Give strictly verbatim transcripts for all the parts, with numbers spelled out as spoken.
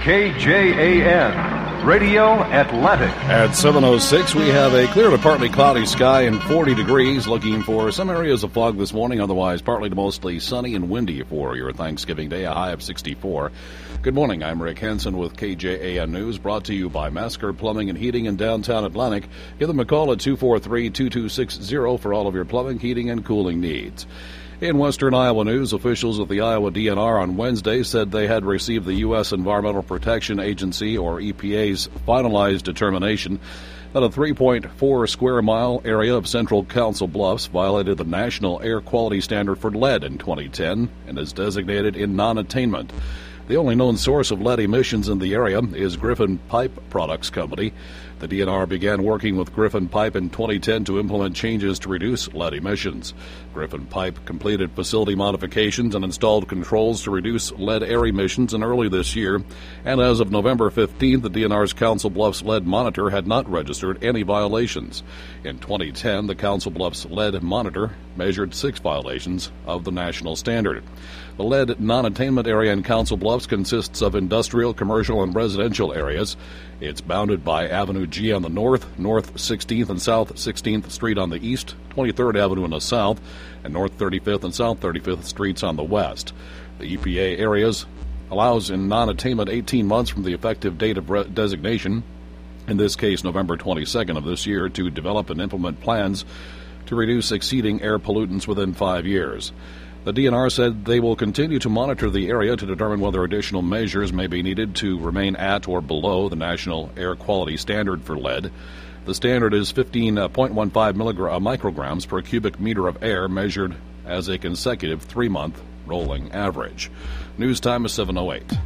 K J A N, Radio Atlantic. At seven oh six, we have a clear to partly cloudy sky and forty degrees, looking for some areas of fog this morning, otherwise partly to mostly sunny and windy for your Thanksgiving Day, a high of sixty-four. Good morning, I'm Rick Henson with K J A N News, brought to you by Masker Plumbing and Heating in downtown Atlantic. Give them a call at two four three, two two six zero for all of your plumbing, heating, and cooling needs. In Western Iowa news, officials of the Iowa D N R on Wednesday said they had received the U S Environmental Protection Agency, or E P A's, finalized determination that a three point four square mile area of central Council Bluffs violated the National Air Quality Standard for lead in twenty ten and is designated in non-attainment. The only known source of lead emissions in the area is Griffin Pipe Products Company. The D N R began working with Griffin Pipe in twenty ten to implement changes to reduce lead emissions. Griffin Pipe completed facility modifications and installed controls to reduce lead air emissions in early this year, and as of November fifteenth, the D N R's Council Bluffs lead monitor had not registered any violations. In twenty ten, the Council Bluffs lead monitor measured six violations of the national standard. The lead non-attainment area in Council Bluffs consists of industrial, commercial, and residential areas. It's bounded by Avenue G on the north, North sixteenth and South sixteenth Street on the east, twenty-third Avenue in the south, and North thirty-fifth and South thirty-fifth Streets on the west. The E P A areas allows in non-attainment eighteen months from the effective date of re- designation, in this case November twenty-second of this year, to develop and implement plans to reduce exceeding air pollutants within five years. The D N R said they will continue to monitor the area to determine whether additional measures may be needed to remain at or below the National Air Quality Standard for lead. The standard is fifteen point one five milligram, micrograms per cubic meter of air, measured as a consecutive three-month rolling average. News time is seven oh eight.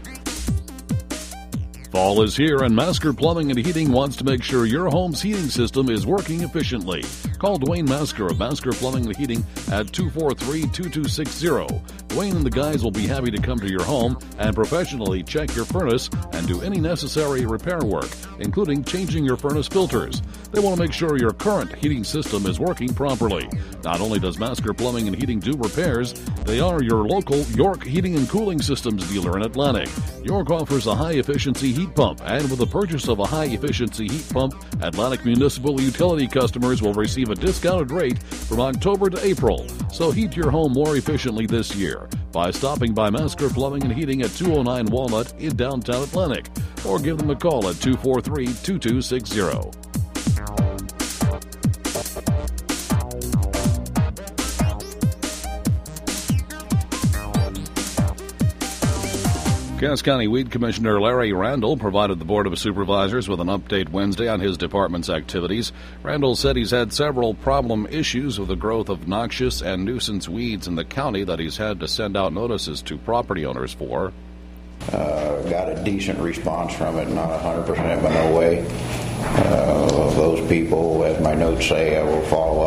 Fall is here, and Masker Plumbing and Heating wants to make sure your home's heating system is working efficiently. Call Dwayne Masker of Masker Plumbing and Heating at two four three, two two six zero. Dwayne and the guys will be happy to come to your home and professionally check your furnace and do any necessary repair work, including changing your furnace filters. They want to make sure your current heating system is working properly. Not only does Masker Plumbing and Heating do repairs, they are your local York Heating and Cooling Systems dealer in Atlantic. York offers a high-efficiency heat pump, and with the purchase of a high-efficiency heat pump, Atlantic Municipal Utility customers will receive a discounted rate from October to April. So heat your home more efficiently this year by stopping by Masker Plumbing and Heating at two oh nine Walnut in downtown Atlantic, or give them a call at two four three, two two six zero. Cass County Weed Commissioner Larry Randall provided the Board of Supervisors with an update Wednesday on his department's activities. Randall said he's had several problem issues with the growth of noxious and nuisance weeds in the county that he's had to send out notices to property owners for. Uh, got a decent response from it, not one hundred percent, but no way. Uh, those people, as my notes say, I will follow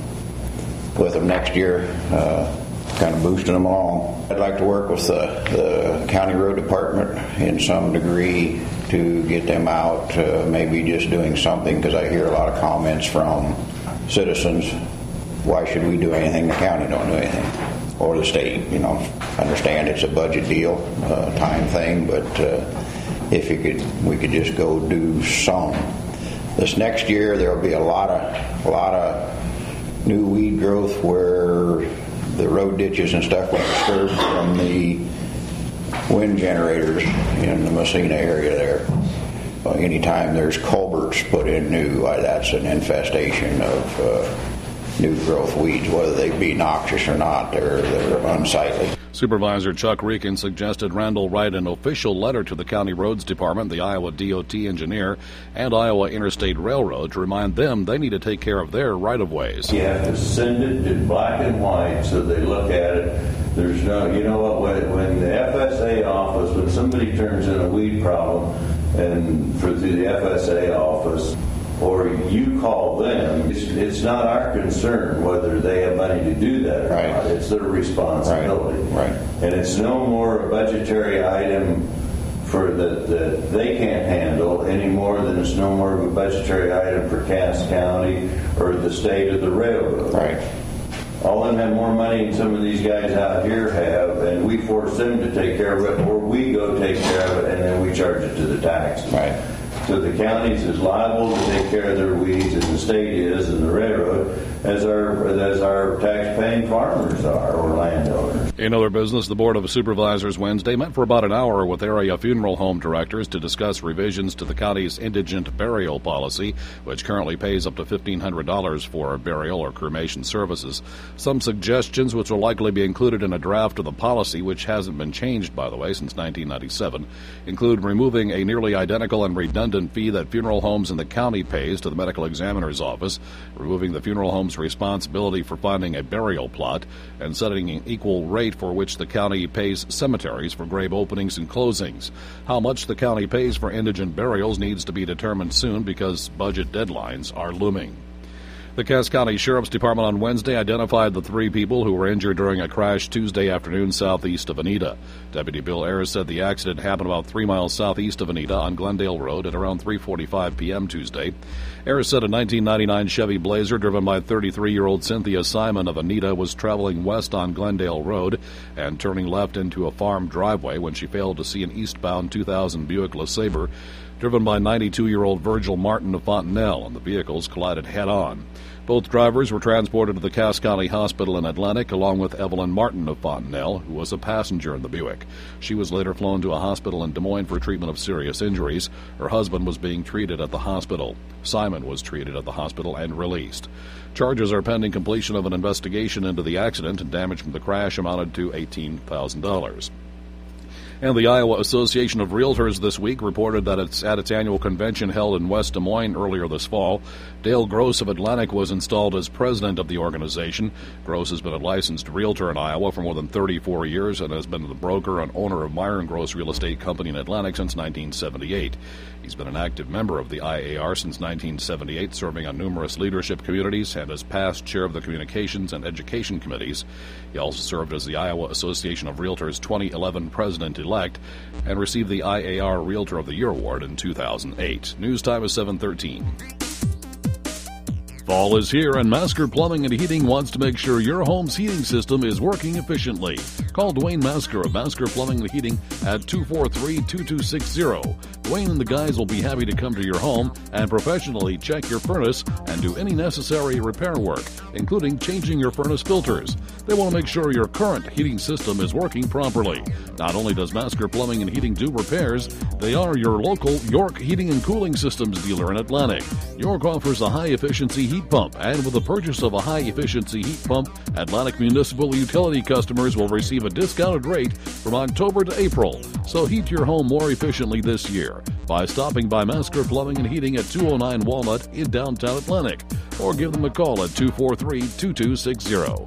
up with them next year. Uh, kind of boosting them along. I'd like to work with the, the county road department in some degree to get them out, uh, maybe just doing something, because I hear a lot of comments from citizens, why should we do anything, the county don't do anything, or the state, you know. I understand it's a budget deal, uh, time thing, but uh, if you could, we could just go do some. This next year there'll be a lot of, a lot of new weed growth where the road ditches and stuff were disturbed from the wind generators in the Messina area there. Uh, anytime there's culverts put in new, uh, that's an infestation of uh, new growth weeds, whether they be noxious or not. They're, they're unsightly. Supervisor Chuck Reekin suggested Randall write an official letter to the County Roads Department, the Iowa D O T engineer, and Iowa Interstate Railroad to remind them they need to take care of their right-of-ways. You have to send it in black and white so they look at it. There's no, you know what, when, when the F S A office, when somebody turns in a weed problem and for the F S A office, or you call them, it's, it's not our concern whether they have money to do that or right. not. It's their responsibility. Right. Right. And it's no more a budgetary item for that that they can't handle any more than it's no more of a budgetary item for Cass County or the state or the railroad. Right. all of them have more money than some of these guys out here have, and we force them to take care of it, or we go take care of it, and then we charge it to the taxes. Right. So the counties is liable to take care of their weeds, and the state is, and the railroad, as our as our tax-paying farmers are, or landowners. In other business, the Board of Supervisors Wednesday met for about an hour with area funeral home directors to discuss revisions to the county's indigent burial policy, which currently pays up to fifteen hundred dollars for burial or cremation services. Some suggestions, which will likely be included in a draft of the policy, which hasn't been changed, by the way, since nineteen ninety-seven, include removing a nearly identical and redundant fee that funeral homes in the county pays to the medical examiner's office, removing the funeral home's responsibility for finding a burial plot, and setting an equal rate for which the county pays cemeteries for grave openings and closings. How much the county pays for indigent burials needs to be determined soon because budget deadlines are looming. The Cass County Sheriff's Department on Wednesday identified the three people who were injured during a crash Tuesday afternoon southeast of Anita. Deputy Bill Ayers said the accident happened about three miles southeast of Anita on Glendale Road at around three forty-five p.m. Tuesday. Ayers said a nineteen ninety-nine Chevy Blazer driven by thirty-three-year-old Cynthia Simon of Anita was traveling west on Glendale Road and turning left into a farm driveway when she failed to see an eastbound two thousand Buick LeSabre driven by ninety-two-year-old Virgil Martin of Fontenelle, and the vehicles collided head-on. Both drivers were transported to the Cass County Hospital in Atlantic, along with Evelyn Martin of Fontenelle, who was a passenger in the Buick. She was later flown to a hospital in Des Moines for treatment of serious injuries. Her husband was being treated at the hospital. Simon was treated at the hospital and released. Charges are pending completion of an investigation into the accident, and damage from the crash amounted to eighteen thousand dollars. And the Iowa Association of Realtors this week reported that it's at its annual convention held in West Des Moines earlier this fall. Dale Gross of Atlantic was installed as president of the organization. Gross has been a licensed realtor in Iowa for more than thirty-four years and has been the broker and owner of Myron Gross Real Estate Company in Atlantic since nineteen seventy-eight. He's been an active member of the I A R since nineteen seventy-eight, serving on numerous leadership communities and as past chair of the Communications and Education Committees. He also served as the Iowa Association of Realtors twenty eleven president-elect and received the I A R Realtor of the Year award in two thousand eight. News time is seven thirteen. Fall is here, and Masker Plumbing and Heating wants to make sure your home's heating system is working efficiently. Call Dwayne Masker of Masker Plumbing and Heating at two four three, two two six zero. Dwayne and the guys will be happy to come to your home and professionally check your furnace and do any necessary repair work, including changing your furnace filters. They want to make sure your current heating system is working properly. Not only does Masker Plumbing and Heating do repairs, they are your local York Heating and Cooling Systems dealer in Atlantic. York offers a high-efficiency heat pump, and with the purchase of a high-efficiency heat pump, Atlantic Municipal Utility customers will receive a discounted rate from October to April. So heat your home more efficiently this year by stopping by Masker Plumbing and Heating at two oh nine Walnut in downtown Atlantic, or give them a call at two four three, two two six zero.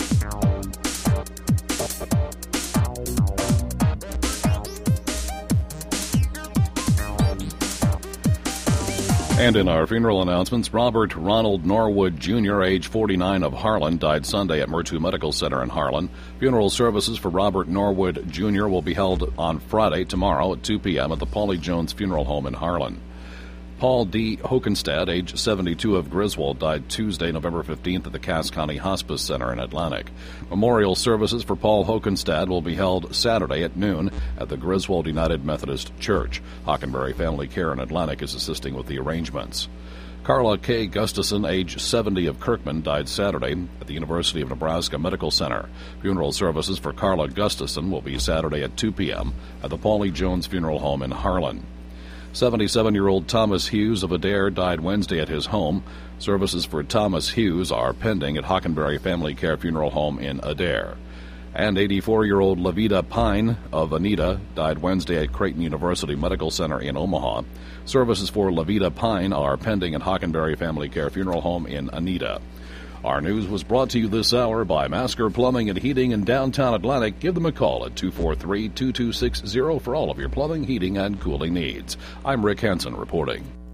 And in our funeral announcements, Robert Ronald Norwood Junior, age forty-nine, of Harlan, died Sunday at Murtu Medical Center in Harlan. Funeral services for Robert Norwood Junior will be held on Friday, tomorrow, at two p.m. at the Paulie Jones Funeral Home in Harlan. Paul D. Hokenstad, age seventy-two, of Griswold, died Tuesday, November fifteenth, at the Cass County Hospice Center in Atlantic. Memorial services for Paul Hokenstad will be held Saturday at noon at the Griswold United Methodist Church. Hockenberry Family Care in Atlantic is assisting with the arrangements. Carla K. Gustafson, age seventy, of Kirkman, died Saturday at the University of Nebraska Medical Center. Funeral services for Carla Gustafson will be Saturday at two p.m. at the Paulie Jones Funeral Home in Harlan. seventy-seven-year-old Thomas Hughes of Adair died Wednesday at his home. Services for Thomas Hughes are pending at Hockenberry Family Care Funeral Home in Adair. And eighty-four-year-old Levita Pine of Anita died Wednesday at Creighton University Medical Center in Omaha. Services for Levita Pine are pending at Hockenberry Family Care Funeral Home in Anita. Our news was brought to you this hour by Masker Plumbing and Heating in downtown Atlantic. Give them a call at two four three, two two six zero for all of your plumbing, heating, and cooling needs. I'm Rick Hansen reporting.